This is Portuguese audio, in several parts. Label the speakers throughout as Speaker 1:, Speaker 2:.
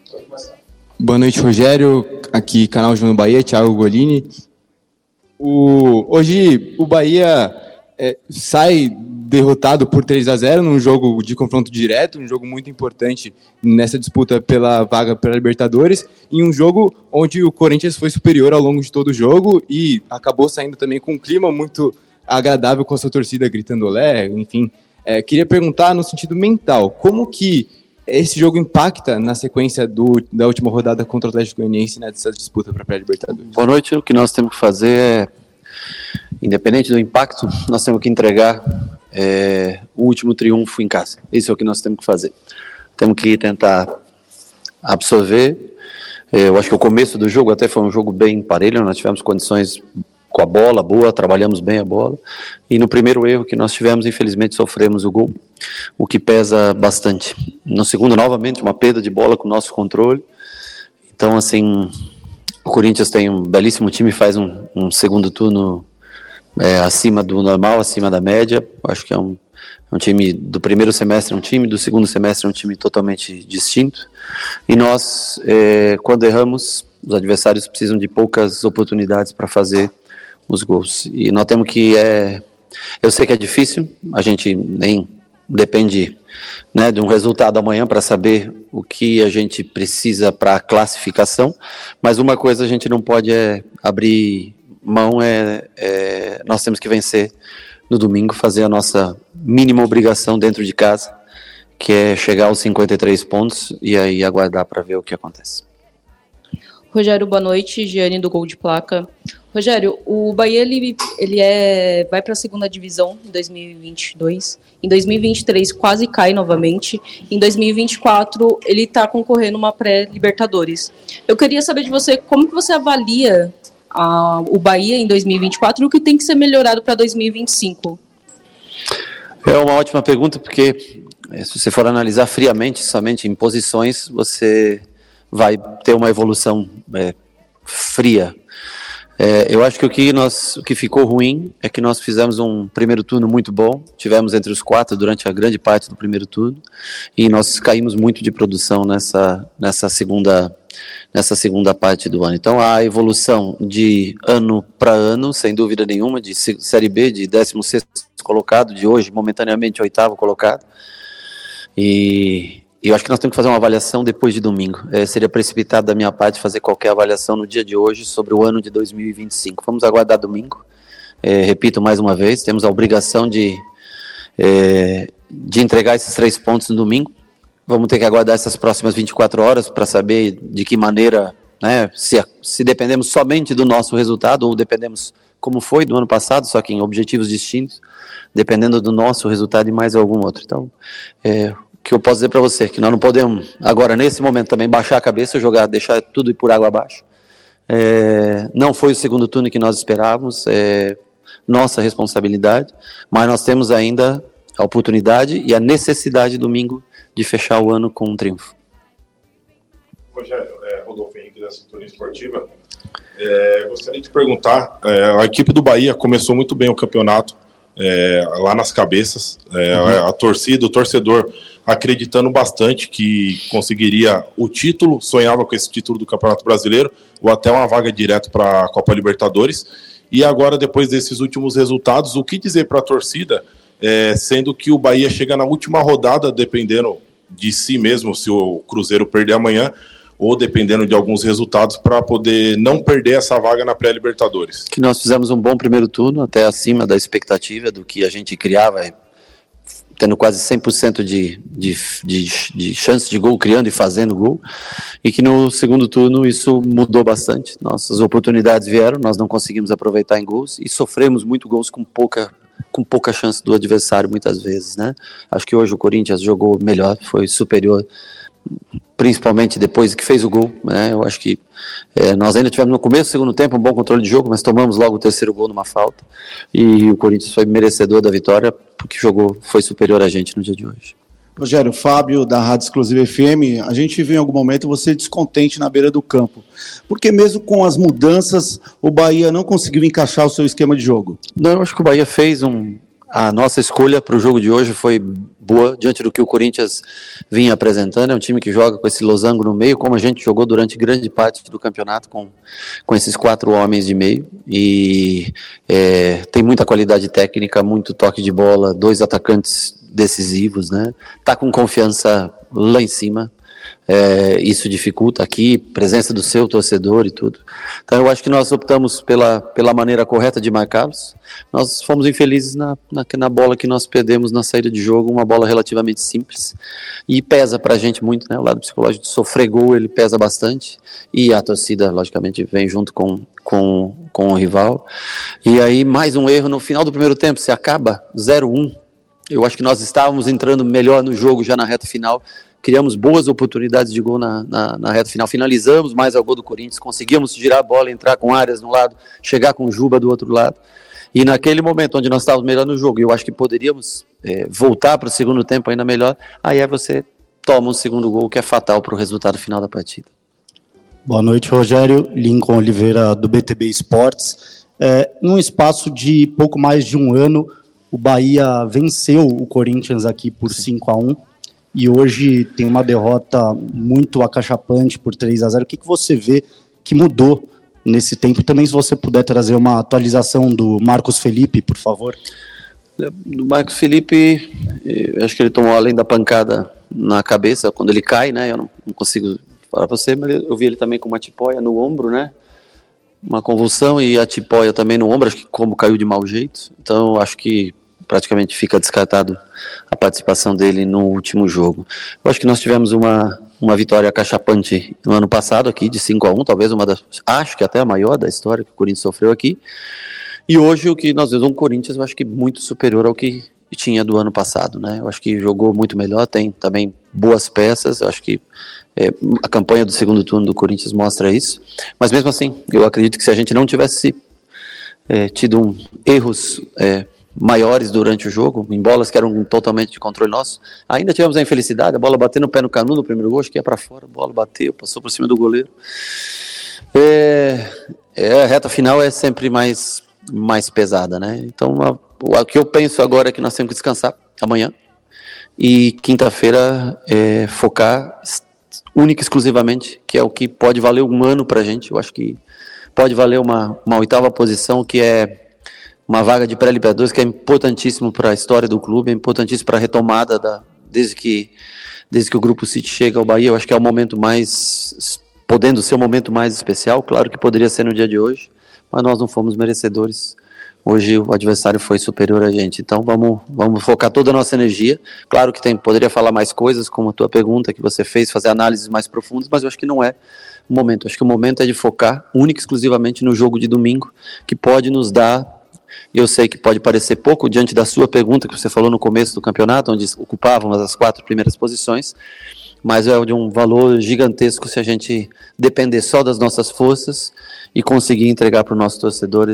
Speaker 1: Boa noite, Rogério. Aqui, canal João Bahia, Thiago Golini. Hoje o Bahia sai derrotado por 3-0 num jogo de confronto direto, um jogo muito importante nessa disputa pela vaga para a Libertadores, em um jogo onde o Corinthians foi superior ao longo de todo o jogo e acabou saindo também com um clima muito agradável com a sua torcida gritando olé, enfim. Queria perguntar no sentido mental, como que esse jogo impacta na sequência da última rodada contra o Atlético Goianiense nessa disputa para a pré-Libertadores?
Speaker 2: Boa noite. O que nós temos que fazer independente do impacto, nós temos que entregar o último triunfo em casa. Isso é o que nós temos que fazer. Temos que tentar absorver. Eu acho que o começo do jogo até foi um jogo bem parelho, nós tivemos condições com a bola boa, trabalhamos bem a bola, e no primeiro erro que nós tivemos, infelizmente, sofremos o gol, o que pesa bastante. No segundo, novamente, uma perda de bola com o nosso controle. Então, assim, o Corinthians tem um belíssimo time, faz um segundo turno acima do normal, acima da média. Acho que é um time do primeiro semestre, um time do segundo semestre, um time totalmente distinto. E nós, quando erramos, os adversários precisam de poucas oportunidades para fazer os gols. E nós temos que... eu sei que é difícil, a gente nem depende, né, de um resultado amanhã para saber o que a gente precisa para a classificação, mas uma coisa a gente não pode abrir mão, nós temos que vencer no domingo, fazer a nossa mínima obrigação dentro de casa, que é chegar aos 53 pontos e aí aguardar para ver o que acontece.
Speaker 3: Rogério, boa noite. Giane do Gol de Placa. Rogério, o Bahia vai para a segunda divisão em 2022. Em 2023 quase cai novamente. Em 2024 ele está concorrendo uma pré-Libertadores. Eu queria saber de você como que você avalia o Bahia em 2024 e o que tem que ser melhorado para 2025.
Speaker 2: É uma ótima pergunta, porque se você for analisar friamente, somente em posições, você vai ter uma evolução fria. Eu acho que o que ficou ruim é que nós fizemos um primeiro turno muito bom, tivemos entre os 4 durante a grande parte do primeiro turno, e nós caímos muito de produção nessa segunda parte do ano. Então a evolução de ano para ano, sem dúvida nenhuma, de Série B, de 16º colocado, de hoje momentaneamente 8º colocado, e eu acho que nós temos que fazer uma avaliação depois de domingo. Seria precipitado da minha parte fazer qualquer avaliação no dia de hoje sobre o ano de 2025. Vamos aguardar domingo. Repito mais uma vez, temos a obrigação de entregar esses 3 pontos no domingo. Vamos ter que aguardar essas próximas 24 horas para saber de que maneira, né, se dependemos somente do nosso resultado ou dependemos como foi do ano passado, só que em objetivos distintos, dependendo do nosso resultado e mais algum outro. Então, que eu posso dizer para você, que nós não podemos, agora, nesse momento, também baixar a cabeça, deixar tudo ir por água abaixo. Não foi o segundo turno que nós esperávamos, nossa responsabilidade, mas nós temos ainda a oportunidade e a necessidade, domingo, de fechar o ano com um triunfo.
Speaker 4: Rogério, Rodolfo Henrique da Sintonia Esportiva. Gostaria de perguntar, a equipe do Bahia começou muito bem o campeonato, lá nas cabeças, a torcida, o torcedor acreditando bastante que conseguiria o título, sonhava com esse título do Campeonato Brasileiro, ou até uma vaga direto para a Copa Libertadores, e agora, depois desses últimos resultados, o que dizer para a torcida, sendo que o Bahia chega na última rodada, dependendo de si mesmo, se o Cruzeiro perder amanhã, ou dependendo de alguns resultados, para poder não perder essa vaga na pré-Libertadores?
Speaker 2: Que nós fizemos um bom primeiro turno, até acima da expectativa do que a gente criava, tendo quase 100% de chance de gol, criando e fazendo gol, e que no segundo turno isso mudou bastante. Nossas oportunidades vieram, nós não conseguimos aproveitar em gols, e sofremos muito gols com pouca chance do adversário, muitas vezes, né? Acho que hoje o Corinthians jogou melhor, foi superior, principalmente depois que fez o gol, né? Eu acho que nós ainda tivemos no começo do segundo tempo um bom controle de jogo, mas tomamos logo o terceiro gol numa falta, e o Corinthians foi merecedor da vitória, porque foi superior a gente no dia de hoje.
Speaker 5: Rogério, Fábio, da Rádio Exclusiva FM, a gente viu em algum momento você descontente na beira do campo, porque mesmo com as mudanças, o Bahia não conseguiu encaixar o seu esquema de jogo?
Speaker 2: Não, eu acho que o Bahia fez a nossa escolha para o jogo de hoje foi boa, diante do que o Corinthians vinha apresentando. É um time que joga com esse losango no meio, como a gente jogou durante grande parte do campeonato, com esses 4 homens de meio, e tem muita qualidade técnica, muito toque de bola, 2 atacantes decisivos, né? Tá com confiança lá em cima. Isso dificulta aqui, presença do seu torcedor e tudo. Então eu acho que nós optamos pela maneira correta de marcá-los. Nós fomos infelizes na bola que nós perdemos na saída de jogo, uma bola relativamente simples, e pesa pra gente muito, né? O lado psicológico de sofrer gol, ele pesa bastante, e a torcida logicamente vem junto com o rival. E aí mais um erro no final do primeiro tempo, se acaba 0-1. Eu acho que nós estávamos entrando melhor no jogo já na reta final, criamos boas oportunidades de gol na reta final, finalizamos mais ao gol do Corinthians, conseguimos girar a bola, entrar com Arias no lado, chegar com Juba do outro lado, e naquele momento onde nós estávamos melhor no jogo, eu acho que poderíamos voltar para o segundo tempo ainda melhor, aí você toma um segundo gol que é fatal para o resultado final da partida.
Speaker 6: Boa noite, Rogério. Lincoln Oliveira, do BTB Esportes. Num espaço de pouco mais de um ano, o Bahia venceu o Corinthians aqui por 5-1, e hoje tem uma derrota muito acachapante por 3-0. O que você vê que mudou nesse tempo? Também, se você puder trazer uma atualização do Marcos Felipe, por favor.
Speaker 2: Do Marcos Felipe, acho que ele tomou, além da pancada na cabeça, quando ele cai, né? Eu não consigo falar para você, mas eu vi ele também com uma tipóia no ombro, né? Uma convulsão, e a tipóia também no ombro, acho que como caiu de mau jeito. Então, acho que praticamente fica descartado a participação dele no último jogo. Eu acho que nós tivemos uma vitória acachapante no ano passado aqui, de 5-1, talvez acho que até a maior da história que o Corinthians sofreu aqui. E hoje o que nós vemos um Corinthians, eu acho que muito superior ao que tinha do ano passado, né? Eu acho que jogou muito melhor, tem também boas peças, eu acho que a campanha do segundo turno do Corinthians mostra isso, mas mesmo assim, eu acredito que se a gente não tivesse tido erros maiores durante o jogo, em bolas que eram totalmente de controle nosso, ainda tivemos a infelicidade, a bola bateu no pé no Canu no primeiro gol, acho que ia para fora, a bola bateu, passou por cima do goleiro. A reta final é sempre mais pesada, né? Então, o que eu penso agora é que nós temos que descansar amanhã, e quinta-feira focar única e exclusivamente, que é o que pode valer um ano pra gente. Eu acho que pode valer uma 8ª posição, que é uma vaga de pré-Libertadores, que é importantíssimo para a história do clube, é importantíssimo para a retomada desde que o Grupo City chega ao Bahia. Eu acho que é o momento podendo ser o momento mais especial, claro que poderia ser no dia de hoje, mas nós não fomos merecedores. Hoje o adversário foi superior a gente, então vamos focar toda a nossa energia. Claro que poderia falar mais coisas, como a tua pergunta que você fez, fazer análises mais profundas, mas eu acho que não é o momento. Acho que o momento é de focar única e exclusivamente no jogo de domingo, que pode nos dar. Eu sei que pode parecer pouco diante da sua pergunta que você falou no começo do campeonato, onde ocupávamos as 4 primeiras posições, mas é de um valor gigantesco se a gente depender só das nossas forças e conseguir entregar para o nosso torcedor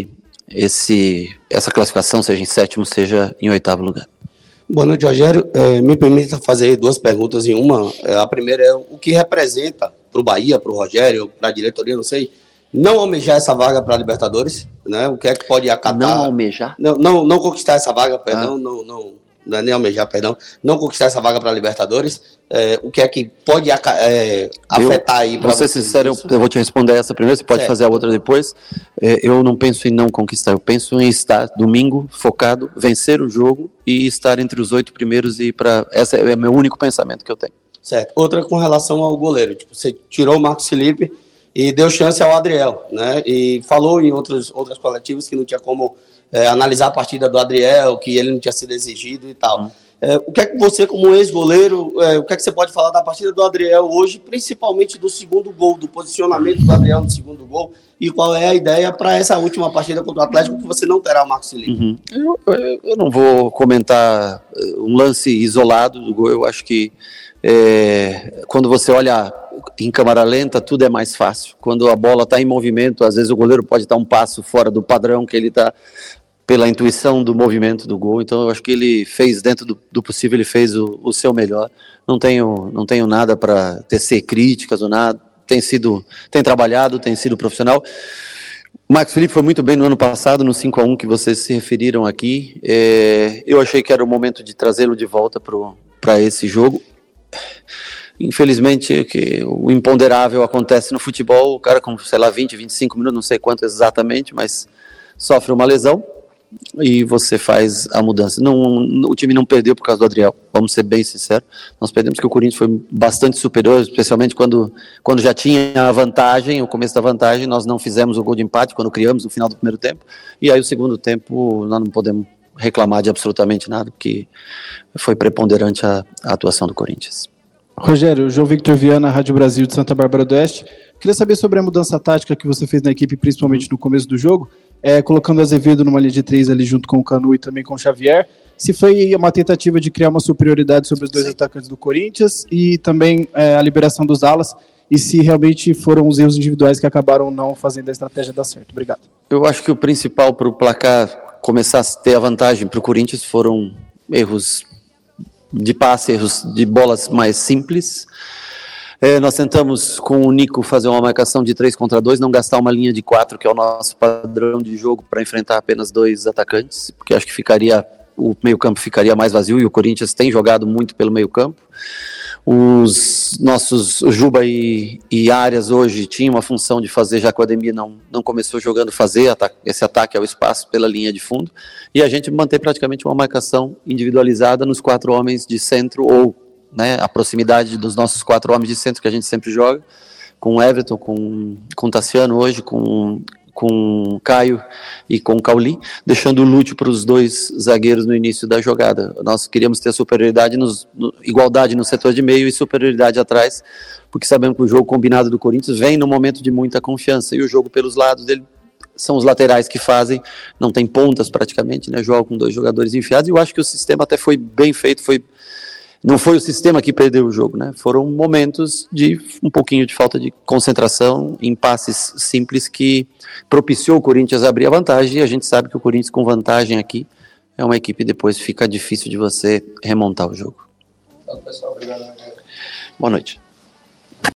Speaker 2: essa classificação, seja em 7º, seja em 8º lugar.
Speaker 7: Boa noite, Rogério. Me permita fazer 2 perguntas em uma. A primeira é o que representa para o Bahia, para o Rogério, para a diretoria, não sei, não almejar essa vaga para a Libertadores, né? O que é que pode acatar?
Speaker 2: Não almejar?
Speaker 7: Não conquistar essa vaga, perdão, não é nem almejar, perdão, não conquistar essa vaga para a Libertadores, o que é que pode afetar aí?
Speaker 2: Para ser sincero, eu vou te responder essa primeiro, você pode fazer a outra depois. Eu não penso em não conquistar, eu penso em estar domingo focado, vencer o jogo e estar entre os 8 primeiros, esse é o meu único pensamento que eu tenho.
Speaker 7: Certo. Outra com relação ao goleiro, você tirou o Marcos Felipe e deu chance ao Adriel, né? E falou em outras coletivas que não tinha como analisar a partida do Adriel, que ele não tinha sido exigido e tal. O que é que você, como ex-goleiro, o que é que você pode falar da partida do Adriel hoje, principalmente do segundo gol, do posicionamento do Adriel no segundo gol, e qual é a ideia para essa última partida contra o Atlético, que você não terá o Marcos Felipe?
Speaker 2: Eu não vou comentar um lance isolado do gol. Eu acho que quando você olha em câmera lenta, tudo é mais fácil. Quando a bola está em movimento, às vezes o goleiro pode estar um passo fora do padrão que ele está, pela intuição do movimento do gol. Então eu acho que ele fez, dentro do possível, ele fez o seu melhor. Não tenho nada para tecer críticas ou nada. Tem trabalhado, tem sido profissional. O Marcos Felipe foi muito bem no ano passado, no 5-1 que vocês se referiram aqui. Eu achei que era o momento de trazê-lo de volta para esse jogo. Infelizmente, que o imponderável acontece no futebol, o cara com, 20, 25 minutos, não sei quanto exatamente, mas sofre uma lesão e você faz a mudança. O time não perdeu por causa do Adriel, vamos ser bem sinceros. Nós perdemos porque o Corinthians foi bastante superior, especialmente quando já tinha a vantagem, o começo da vantagem, nós não fizemos o gol de empate quando criamos no final do primeiro tempo, e aí o segundo tempo nós não podemos reclamar de absolutamente nada, porque foi preponderante a atuação do Corinthians.
Speaker 8: Rogério, João Victor Viana, Rádio Brasil de Santa Bárbara do Oeste. Queria saber sobre a mudança tática que você fez na equipe, principalmente no começo do jogo, colocando o Azevedo numa linha de 3 ali junto com o Canu e também com o Xavier. Se foi uma tentativa de criar uma superioridade sobre os dois atacantes do Corinthians e também a liberação dos alas, e se realmente foram os erros individuais que acabaram não fazendo a estratégia dar certo. Obrigado.
Speaker 2: Eu acho que o principal para o placar começar a ter a vantagem para o Corinthians foram erros de passe, erros de bolas mais simples. Nós tentamos com o Nico fazer uma marcação de 3 contra 2, não gastar uma linha de 4, que é o nosso padrão de jogo, para enfrentar apenas 2 atacantes, porque acho que o meio-campo ficaria mais vazio, e o Corinthians tem jogado muito pelo meio-campo. O Juba e Arias hoje tinham uma função de fazer, já que o Ademir não começou jogando, fazer esse ataque ao espaço pela linha de fundo, e a gente manter praticamente uma marcação individualizada nos 4 homens de centro, ou a proximidade dos nossos 4 homens de centro que a gente sempre joga, com o Everton, com o Tassiano hoje, com o Caio e com o Cauli, deixando o Lúcio para os 2 zagueiros no início da jogada. Nós queríamos ter superioridade, igualdade no setor de meio e superioridade atrás, porque sabemos que o jogo combinado do Corinthians vem no momento de muita confiança, e o jogo pelos lados dele são os laterais que fazem, não tem pontas praticamente, joga com 2 jogadores enfiados, e eu acho que o sistema até foi bem feito, não foi o sistema que perdeu o jogo, Foram momentos de um pouquinho de falta de concentração, em passes simples que propiciou o Corinthians a abrir a vantagem, e a gente sabe que o Corinthians com vantagem aqui é uma equipe depois fica difícil de você remontar o jogo.
Speaker 7: Pessoal, obrigado.
Speaker 2: Boa noite.